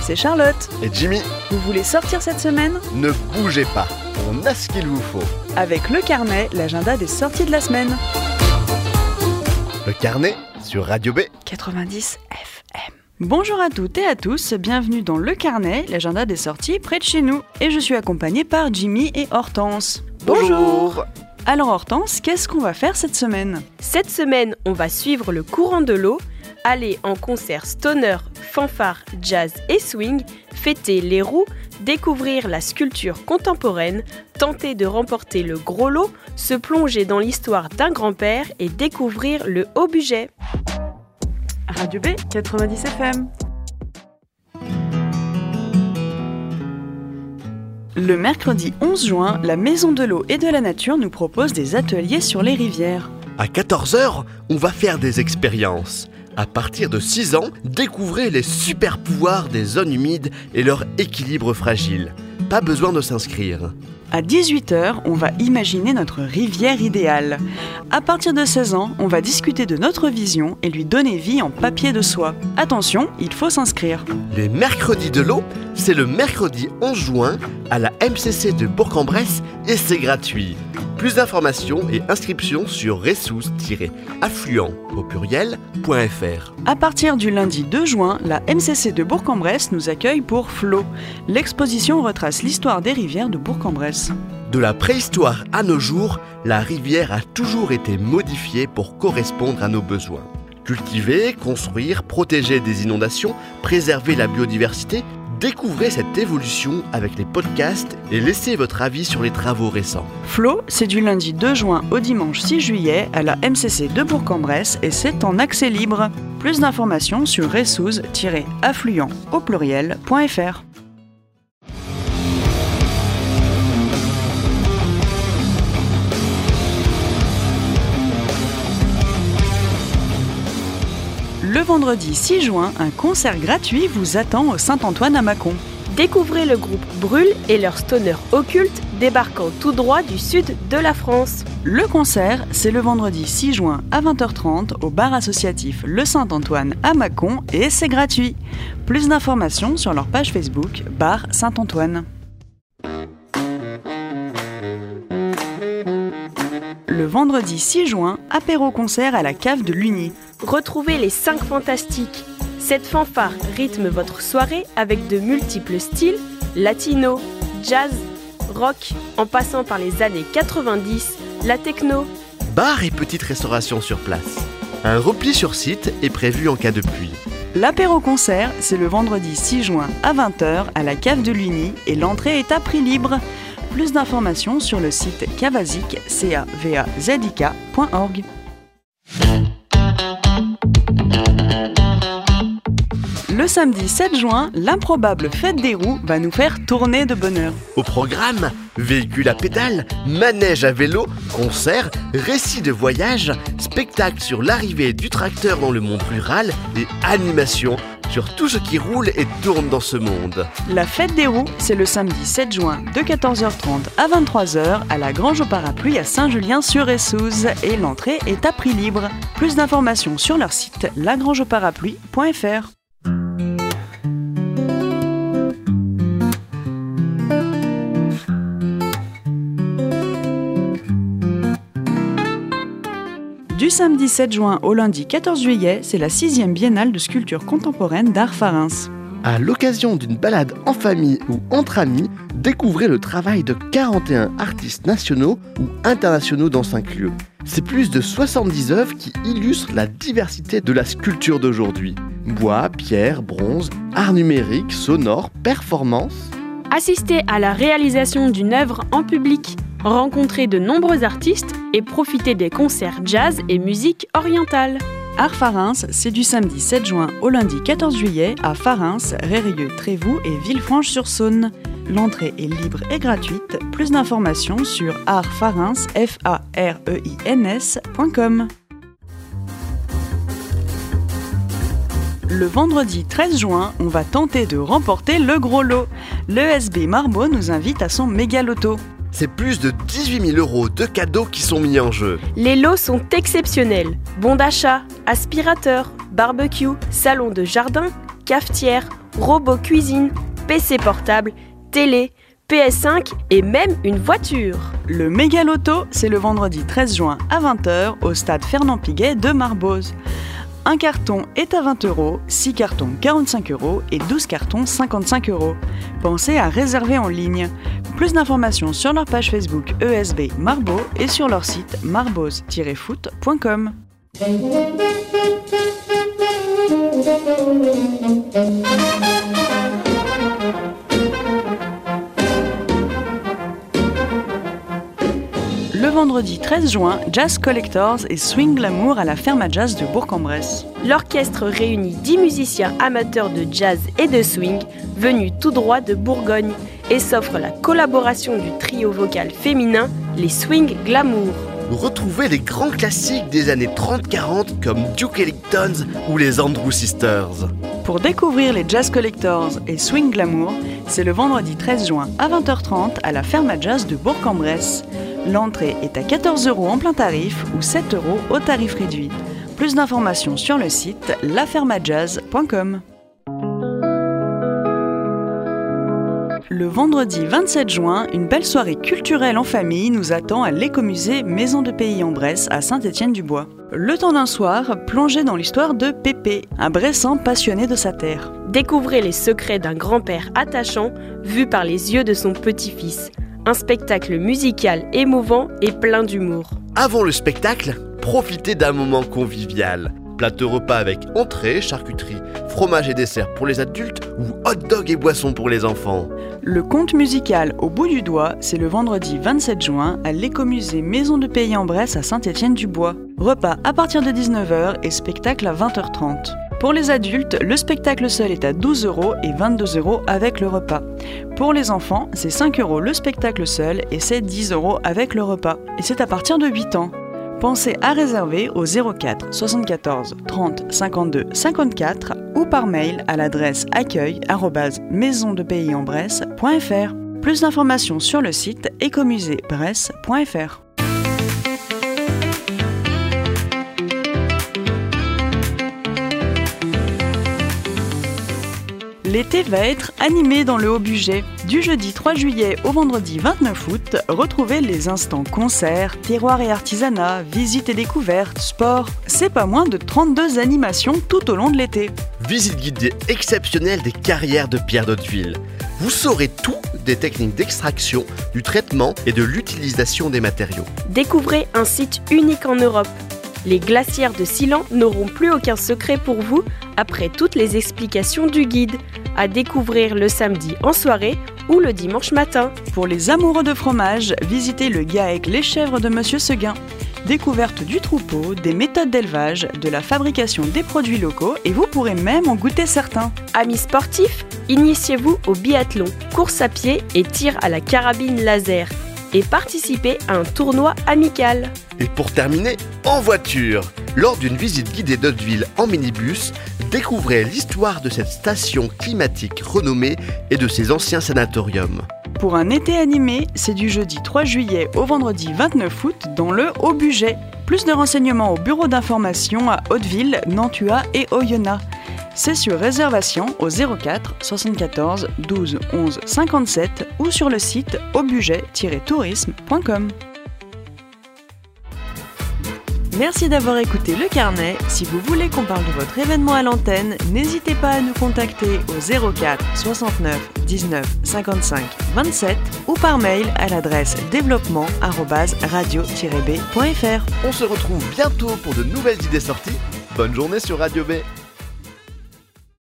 c'est Charlotte. Et Jimmy. Vous voulez sortir cette semaine ? Ne bougez pas, on a ce qu'il vous faut. Avec le carnet, l'agenda des sorties de la semaine. Le carnet sur Radio B 90 FM. Bonjour à toutes et à tous, bienvenue dans Le Carnet, l'agenda des sorties près de chez nous. Et je suis accompagnée par Jimmy et Hortense. Bonjour. Alors Hortense, qu'est-ce qu'on va faire cette semaine ? Cette semaine, on va suivre le courant de l'eau, aller en concert stoner, fanfare, jazz et swing, fêter les roues, découvrir la sculpture contemporaine, tenter de remporter le gros lot, se plonger dans l'histoire d'un grand-père et découvrir le haut budget. Radio B 90 FM. Le mercredi 11 juin, la Maison de l'eau et de la nature nous propose des ateliers sur les rivières. À 14h, on va faire des expériences. À partir de 6 ans, découvrez les super pouvoirs des zones humides et leur équilibre fragile. Pas besoin de s'inscrire. À 18h, on va imaginer notre rivière idéale. À partir de 16 ans, on va discuter de notre vision et lui donner vie en papier de soie. Attention, il faut s'inscrire. Les mercredis de l'eau, c'est le mercredi 11 juin à la MCC de Bourg-en-Bresse et c'est gratuit. Plus d'informations et inscriptions sur ressources-affluent au pluriel.fr. À partir du lundi 2 juin, la MCC de Bourg-en-Bresse nous accueille pour Flow. L'exposition retrace l'histoire des rivières de Bourg-en-Bresse. De la préhistoire à nos jours, la rivière a toujours été modifiée pour correspondre à nos besoins. Cultiver, construire, protéger des inondations, préserver la biodiversité, découvrez cette évolution avec les podcasts et laissez votre avis sur les travaux récents. Flow, c'est du lundi 2 juin au dimanche 6 juillet à la MCC de Bourg-en-Bresse et c'est en accès libre. Plus d'informations sur ressources-affluent au pluriel.fr. Le vendredi 6 juin, un concert gratuit vous attend au Saint-Antoine à Mâcon. Découvrez le groupe Brûle et leur stoner occulte débarquant tout droit du sud de la France. Le concert, c'est le vendredi 6 juin à 20h30 au bar associatif Le Saint-Antoine à Mâcon et c'est gratuit. Plus d'informations sur leur page Facebook Bar Saint-Antoine. Le vendredi 6 juin, apéro-concert à la cave de l'Uni. Retrouvez les 5 fantastiques. Cette fanfare rythme votre soirée avec de multiples styles, latino, jazz, rock, en passant par les années 90, la techno. Bar et petite restauration sur place. Un repli sur site est prévu en cas de pluie. L'apéro-concert, c'est le vendredi 6 juin à 20h à la cave de l'Uni et l'entrée est à prix libre. Plus d'informations sur le site cavazik, cavazik.org. Le samedi 7 juin, l'improbable fête des roues va nous faire tourner de bonheur. Au programme, véhicules à pédales, manège à vélo, concerts, récits de voyage, spectacles sur l'arrivée du tracteur dans le monde rural et animations sur tout ce qui roule et tourne dans ce monde. La fête des roues, c'est le samedi 7 juin de 14h30 à 23h à la Grange au Parapluie à Saint-Julien-sur-Essouze et l'entrée est à prix libre. Plus d'informations sur leur site lagrangeauparapluie.fr. Du samedi 7 juin au lundi 14 juillet, c'est la 6e biennale de sculpture contemporaine d'Art Farense. À l'occasion d'une balade en famille ou entre amis, découvrez le travail de 41 artistes nationaux ou internationaux dans 5 lieux. C'est plus de 70 œuvres qui illustrent la diversité de la sculpture d'aujourd'hui. Bois, pierre, bronze, art numérique, sonore, performance. Assistez à la réalisation d'une œuvre en public. Rencontrez de nombreux artistes et profitez des concerts jazz et musique orientale. Art Farense, c'est du samedi 7 juin au lundi 14 juillet à Farense, Rérieux, Trévoux et Villefranche-sur-Saône. L'entrée est libre et gratuite. Plus d'informations sur artfarense.com. Le vendredi 13 juin, on va tenter de remporter le gros lot. L'ESB Marbeau nous invite à son méga loto. C'est plus de 18 000 € de cadeaux qui sont mis en jeu. Les lots sont exceptionnels. Bons d'achat, aspirateurs, barbecue, salon de jardin, cafetière, robot cuisine, PC portable, télé, PS5 et même une voiture. Le Méga Loto, c'est le vendredi 13 juin à 20h au stade Fernand Piguet de Marboz. Un carton est à 20 €, 6 cartons 45 € et 12 cartons 55 €. Pensez à réserver en ligne. Plus d'informations sur leur page Facebook ESB Marboz et sur leur site marboz-foot.com. Le vendredi 13 juin, Jazz Collectors et Swing Glamour à la Ferme à Jazz de Bourg-en-Bresse. L'orchestre réunit 10 musiciens amateurs de jazz et de swing venus tout droit de Bourgogne et s'offre la collaboration du trio vocal féminin, les Swing Glamour. Retrouvez les grands classiques des années 30-40 comme Duke Ellington ou les Andrews Sisters. Pour découvrir les Jazz Collectors et Swing Glamour, c'est le vendredi 13 juin à 20h30 à la Ferme à Jazz de Bourg-en-Bresse. L'entrée est à 14 € en plein tarif ou 7 € au tarif réduit. Plus d'informations sur le site lafermajazz.com. Le vendredi 27 juin, une belle soirée culturelle en famille nous attend à l'écomusée Maison de Pays en Bresse à Saint-Étienne-du-Bois. Le temps d'un soir, plongez dans l'histoire de Pépé, un Bressan passionné de sa terre. Découvrez les secrets d'un grand-père attachant vu par les yeux de son petit-fils. Un spectacle musical émouvant et plein d'humour. Avant le spectacle, profitez d'un moment convivial. Plateau repas avec entrée, charcuterie, fromage et dessert pour les adultes ou hot dog et boissons pour les enfants. Le conte musical Au bout du doigt, c'est le vendredi 27 juin à l'écomusée Maison de Pays en Bresse à Saint-Étienne-du-Bois. Repas à partir de 19h et spectacle à 20h30. Pour les adultes, le spectacle seul est à 12 € et 22 € avec le repas. Pour les enfants, c'est 5 € le spectacle seul et c'est 10 € avec le repas. Et c'est à partir de 8 ans. Pensez à réserver au 04 74 30 52 54 ou par mail à l'adresse accueil@maisondepaysensbresse.fr. Plus d'informations sur le site ecomuseebresse.fr. L'été va être animé dans le Haut-Bugey. Du jeudi 3 juillet au vendredi 29 août, retrouvez les instants concerts, terroirs et artisanat, visites et découvertes, sport. C'est pas moins de 32 animations tout au long de l'été. Visite guidée exceptionnelle des carrières de pierre d'Hauteville. Vous saurez tout des techniques d'extraction, du traitement et de l'utilisation des matériaux. Découvrez un site unique en Europe. Les glacières de Silan n'auront plus aucun secret pour vous après toutes les explications du guide, à découvrir le samedi en soirée ou le dimanche matin. Pour les amoureux de fromage, visitez le GAEC Les Chèvres de Monsieur Seguin. Découverte du troupeau, des méthodes d'élevage, de la fabrication des produits locaux et vous pourrez même en goûter certains. Amis sportifs, initiez-vous au biathlon, course à pied et tir à la carabine laser. Et participez à un tournoi amical. Et pour terminer, en voiture, lors d'une visite guidée d'Hauteville en minibus, découvrez l'histoire de cette station climatique renommée et de ses anciens sanatoriums. Pour un été animé, c'est du jeudi 3 juillet au vendredi 29 août dans le Haut-Bugey. Plus de renseignements au bureau d'information à Hauteville, Nantua et Oyonnax. C'est sur réservation au 04 74 12 11 57 ou sur le site aubugey-tourisme.com. Merci d'avoir écouté Le Carnet. Si vous voulez qu'on parle de votre événement à l'antenne, n'hésitez pas à nous contacter au 04 69 19 55 27 ou par mail à l'adresse développement@radio-b.fr. On se retrouve bientôt pour de nouvelles idées sorties. Bonne journée sur Radio B.